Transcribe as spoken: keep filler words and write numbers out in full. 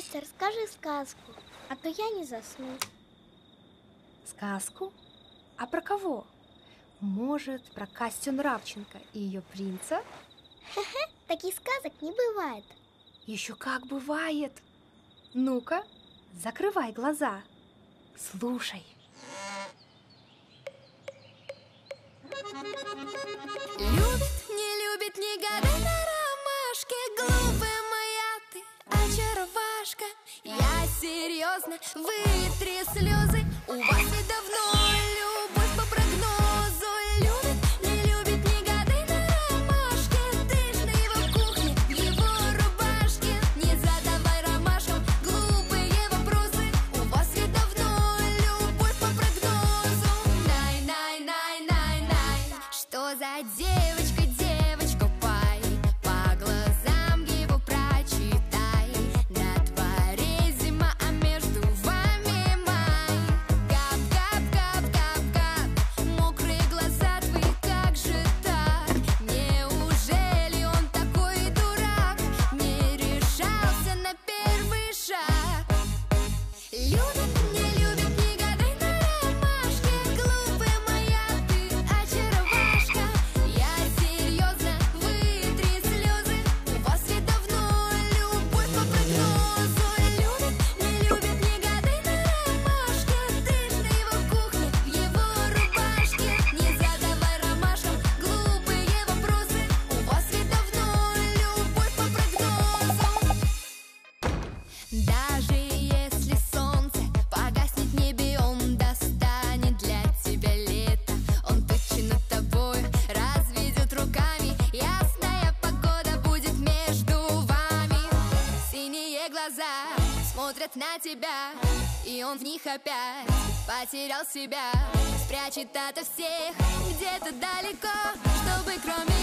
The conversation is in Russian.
Настя, расскажи сказку, а то я не засну. Сказку? А про кого? Может, про Костю Нравченко и ее принца? Хе-хе, таких сказок не бывает. Еще как бывает. Ну-ка, закрывай глаза. Слушай. Любит, не любит, не гадай на ромашке. Глупая моя ты, очаровашка. Я серьезно, вытри слезы. У вас ведь давно любовь по прогнозу. Любит, не любит, не гадай на ромашке. Ты ж на его кухне, в его рубашке. Не задавай ромашкам глупые вопросы. У вас ведь давно любовь по прогнозу. Най, най, най, най, най. Что за девочка, девочка, пай? По глазам его прочитай. На дворе зима, а между вами май. Кап, кап, кап, кап, кап. Мокрые глаза твои, как же так? Неужели он такой дурак? Не решался на первый шаг. Любит, не любит, не гадай на ромашке. Глупая моя ты, очаровашка. Я серьезно, вытри слезы. У вас ведь давно любовь по прогнозу. Любит, не любит, не гадай на ромашке. Ты ж на его кухне, в его рубашке. Не задавай ромашкам глупые вопросы. У вас ведь давно любовь по прогнозу. Даже если солнце погаснет в небе, он достанет для тебя лето. Он тучи над тобой разведет руками. Ясная погода будет между вами. Синие глаза смотрят на тебя, и он в них опять потерял себя. Спрячет ото всех где-то далеко, чтобы кроме